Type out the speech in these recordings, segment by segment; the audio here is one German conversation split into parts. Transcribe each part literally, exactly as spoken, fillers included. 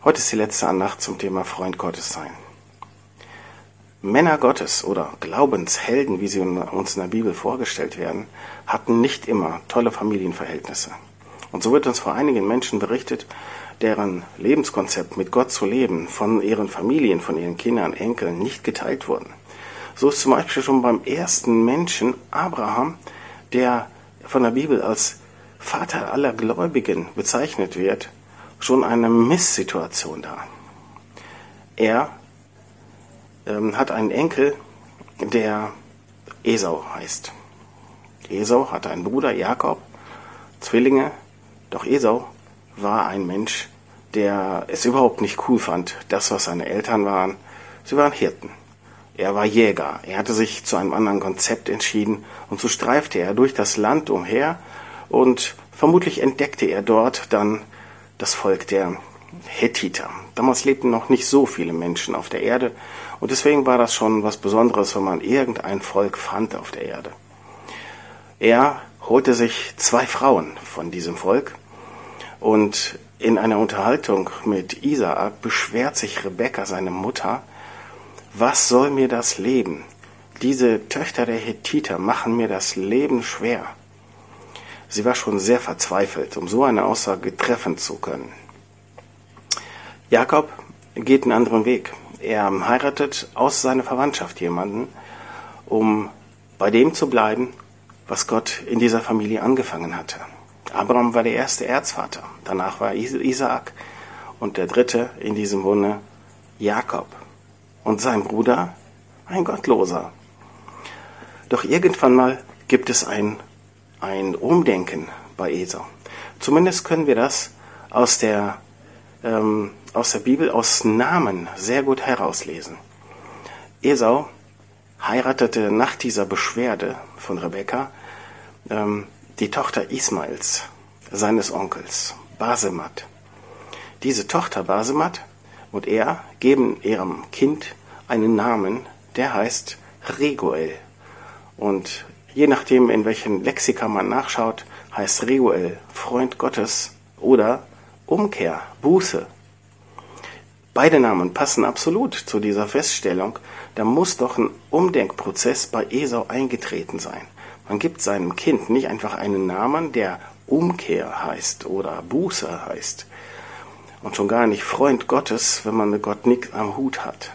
Heute ist die letzte Andacht zum Thema Freund Gottes sein. Männer Gottes oder Glaubenshelden, wie sie uns in der Bibel vorgestellt werden, hatten nicht immer tolle Familienverhältnisse. Und so wird uns vor einigen Menschen berichtet, deren Lebenskonzept mit Gott zu leben von ihren Familien, von ihren Kindern, Enkeln nicht geteilt wurden. So ist zum Beispiel schon beim ersten Menschen Abraham, der von der Bibel als Vater aller Gläubigen bezeichnet wird, schon eine Misssituation da. Er ähm, hat einen Enkel, der Esau heißt. Esau hatte einen Bruder, Jakob, Zwillinge, doch Esau war ein Mensch, der es überhaupt nicht cool fand, das, was seine Eltern waren. Sie waren Hirten. Er war Jäger. Er hatte sich zu einem anderen Konzept entschieden und so streifte er durch das Land umher und vermutlich entdeckte er dort dann das Volk der Hethiter. Damals lebten noch nicht so viele Menschen auf der Erde und deswegen war das schon was Besonderes, wenn man irgendein Volk fand auf der Erde. Er holte sich zwei Frauen von diesem Volk und in einer Unterhaltung mit Isaak beschwert sich Rebekka, seine Mutter: Was soll mir das Leben? Diese Töchter der Hethiter machen mir das Leben schwer. Sie war schon sehr verzweifelt, um so eine Aussage treffen zu können. Jakob geht einen anderen Weg. Er heiratet aus seiner Verwandtschaft jemanden, um bei dem zu bleiben, was Gott in dieser Familie angefangen hatte. Abraham war der erste Erzvater, danach war Isaak und der dritte in diesem Bunde Jakob. Und sein Bruder ein Gottloser. Doch irgendwann mal gibt es ein, ein Umdenken bei Esau. Zumindest können wir das aus der, ähm, aus der Bibel, aus Namen sehr gut herauslesen. Esau heiratete nach dieser Beschwerde von Rebekka ähm, die Tochter Ismaels, seines Onkels, Basemat. Diese Tochter Basemat und er geben ihrem Kind einen Namen, der heißt Reguel. Und je nachdem, in welchem Lexika man nachschaut, heißt Reguel Freund Gottes oder Umkehr, Buße. Beide Namen passen absolut zu dieser Feststellung. Da muss doch ein Umdenkprozess bei Esau eingetreten sein. Man gibt seinem Kind nicht einfach einen Namen, der Umkehr heißt oder Buße heißt. Und schon gar nicht Freund Gottes, wenn man mit Gott nichts am Hut hat.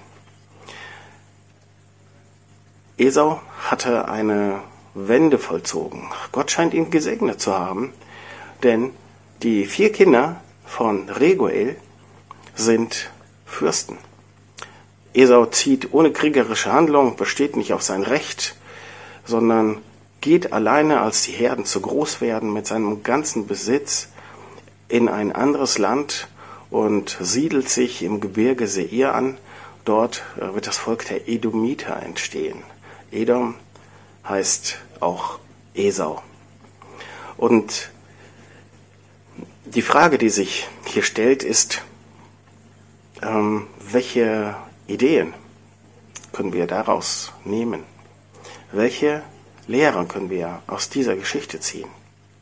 Esau hatte eine Wende vollzogen. Gott scheint ihn gesegnet zu haben, denn die vier Kinder von Reguel sind Fürsten. Esau zieht ohne kriegerische Handlung, besteht nicht auf sein Recht, sondern geht alleine, als die Herden zu groß werden, mit seinem ganzen Besitz in ein anderes Land und siedelt sich im Gebirge Seir an. Dort wird das Volk der Edomiter entstehen. Edom heißt auch Esau. Und die Frage, die sich hier stellt, ist, ähm, welche Ideen können wir daraus nehmen? Welche Lehren können wir aus dieser Geschichte ziehen?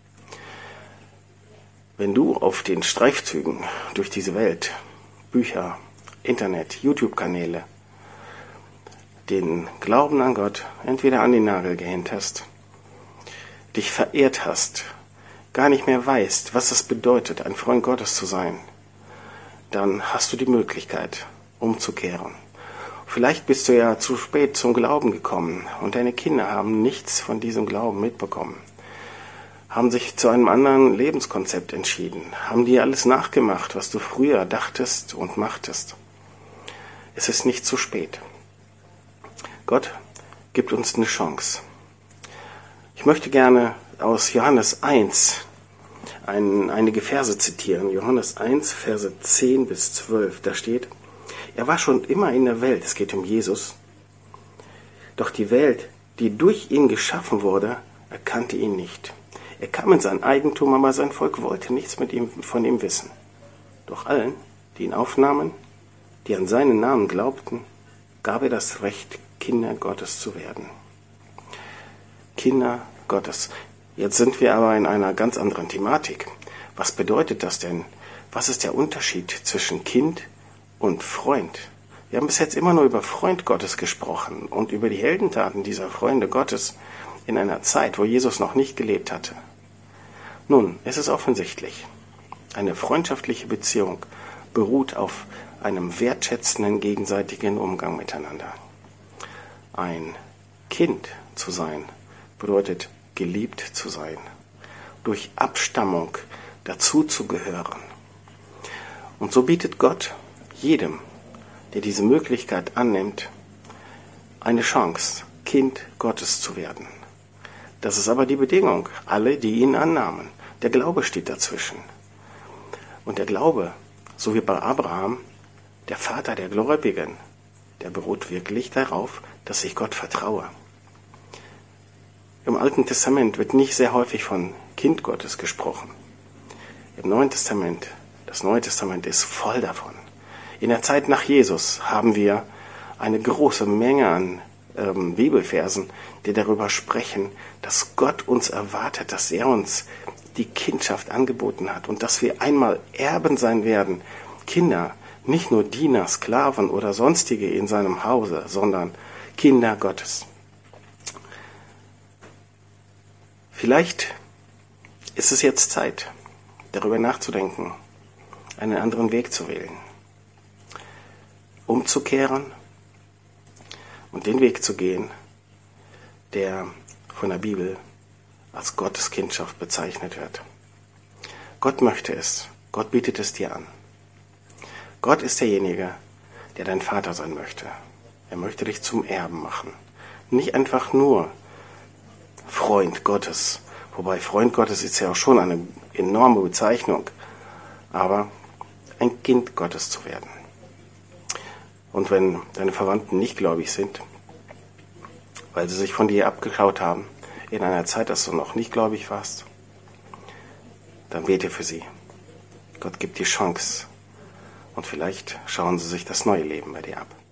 Wenn du auf den Streifzügen durch diese Welt, Bücher, Internet, YouTube-Kanäle, den Glauben an Gott entweder an den Nagel gehängt hast, dich verehrt hast, gar nicht mehr weißt, was es bedeutet, ein Freund Gottes zu sein, dann hast du die Möglichkeit, umzukehren. Vielleicht bist du ja zu spät zum Glauben gekommen und deine Kinder haben nichts von diesem Glauben mitbekommen, haben sich zu einem anderen Lebenskonzept entschieden, haben dir alles nachgemacht, was du früher dachtest und machtest. Es ist nicht zu spät. Gott gibt uns eine Chance. Ich möchte gerne aus Johannes eins ein, einige Verse zitieren. Johannes eins, Verse zehn bis zwölf. Da steht: Er war schon immer in der Welt. Es geht um Jesus. Doch die Welt, die durch ihn geschaffen wurde, erkannte ihn nicht. Er kam in sein Eigentum, aber sein Volk wollte nichts mit ihm, von ihm wissen. Doch allen, die ihn aufnahmen, die an seinen Namen glaubten, gab er das Recht, Kinder Gottes zu werden. Kinder Gottes. Jetzt sind wir aber in einer ganz anderen Thematik. Was bedeutet das denn, Was ist der Unterschied zwischen Kind und Freund? Wir haben bis jetzt immer nur über Freund Gottes gesprochen und über die Heldentaten dieser Freunde Gottes in einer Zeit, wo Jesus noch nicht gelebt hatte. Nun, es ist offensichtlich, eine freundschaftliche Beziehung beruht auf einem wertschätzenden gegenseitigen Umgang miteinander. Ein Kind zu sein bedeutet geliebt zu sein, durch Abstammung dazuzugehören. Und so bietet Gott jedem, der diese Möglichkeit annimmt, eine Chance, Kind Gottes zu werden. Das ist aber die Bedingung, alle, die ihn annahmen. Der Glaube steht dazwischen. Und der Glaube, so wie bei Abraham, der Vater der Gläubigen, der beruht wirklich darauf, dass ich Gott vertraue. Im Alten Testament wird nicht sehr häufig von Kind Gottes gesprochen. Im Neuen Testament, das Neue Testament ist voll davon. In der Zeit nach Jesus haben wir eine große Menge an ähm, Bibelversen, die darüber sprechen, dass Gott uns erwartet, dass er uns die Kindschaft angeboten hat und dass wir einmal Erben sein werden. Kinder, nicht nur Diener, Sklaven oder sonstige in seinem Hause, sondern Kinder Gottes. Vielleicht ist es jetzt Zeit, darüber nachzudenken, einen anderen Weg zu wählen, umzukehren und den Weg zu gehen, der von der Bibel als Gottes Kindschaft bezeichnet wird. Gott möchte es, Gott bietet es dir an. Gott ist derjenige, der dein Vater sein möchte. Er möchte dich zum Erben machen. Nicht einfach nur Freund Gottes, wobei Freund Gottes ist ja auch schon eine enorme Bezeichnung, aber ein Kind Gottes zu werden. Und wenn deine Verwandten nicht gläubig sind, weil sie sich von dir abgeschaut haben, in einer Zeit, dass du noch nicht gläubig warst, dann bete für sie. Gott gibt dir Chance und vielleicht schauen sie sich das neue Leben bei dir ab.